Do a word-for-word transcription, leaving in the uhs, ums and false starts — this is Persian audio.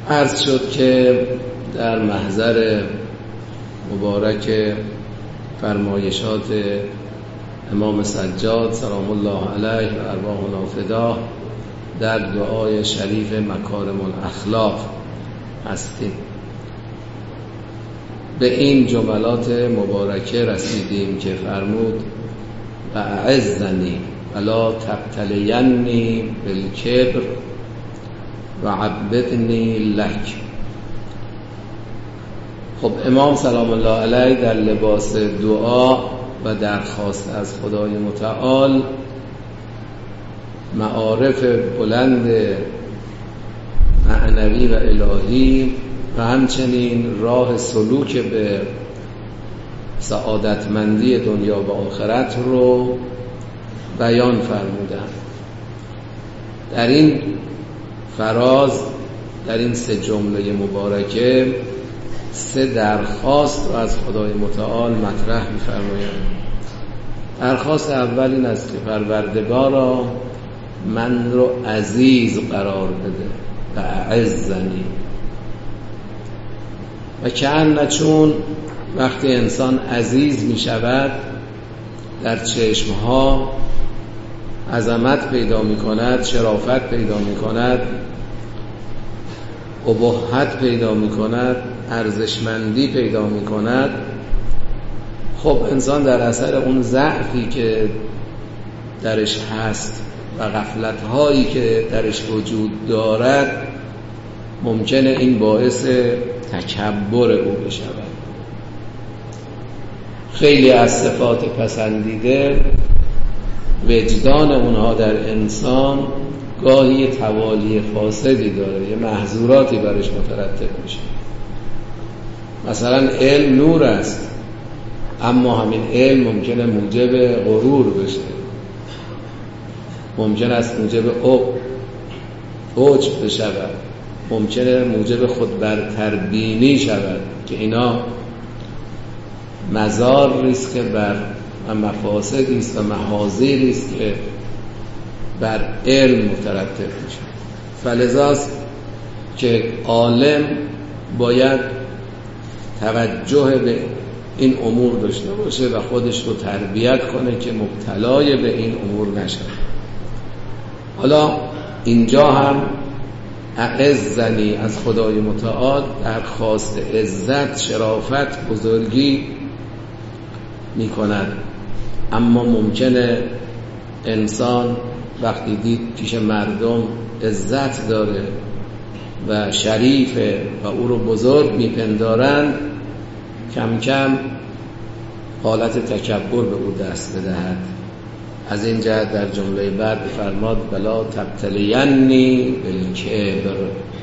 عرض شد که در محضر مبارک فرمایشات امام سجاد سلام الله علیه و ارواحنا فداه در دعای شریف مکارم الاخلاق هستیم. به این جملات مبارکه رسیدیم که فرمود و اعزنی ولا تبتلینی بالکبر و عبدنی لک. خب امام سلام الله علیه در لباس دعا و درخواست از خدای متعال معارف بلند معنوی و الهی و همچنین راه سلوک به سعادتمندی دنیا و آخرت رو بیان فرمودن. در این فراز، در این سه جمله مبارکه، سه درخواست رو از خدای متعال مطرح می‌فرمایند. درخواست اول این است که پروردگارا من رو عزیز قرار بده و اعزنی. و کأن چون وقتی انسان عزیز می شود در چشمها عظمت پیدا می کند، شرافت پیدا می کند، ابهت پیدا می کند، ارزشمندی پیدا می کند. خب انسان در اثر اون ضعفی که درش هست و غفلت‌هایی که درش وجود دارد ممکنه این باعث تکبر او بشود. خیلی از صفات پسندیده وجدان اونها در انسان گاهی توالی فاسدی داره، یه محظوراتی برش مترتب میشه. مثلا علم نور است، اما همین علم ممکنه موجب غرور بشه، ممکن است موجب عجب بشود، ممکنه موجب خود برتربینی شود که اینا مزار ریست که بر و مفاسدی است و محاذیری است که بر علم مترتب میشه. فلذاست که عالم باید توجه به این امور داشته باشه و خودش رو تربیت کنه که مبتلای به این امور نشه. حالا اینجا هم اعزنی از خدای متعال درخواست عزت، شرافت، بزرگی می کند. اما ممکنه انسان وقتی دید پیش مردم عزت داره و شریفه و او رو بزرگ می پندارند، کم کم حالت تکبر به او دست بدهد. از این جهت در جمله بعد فرماد بلا تبتلینی بالکبر.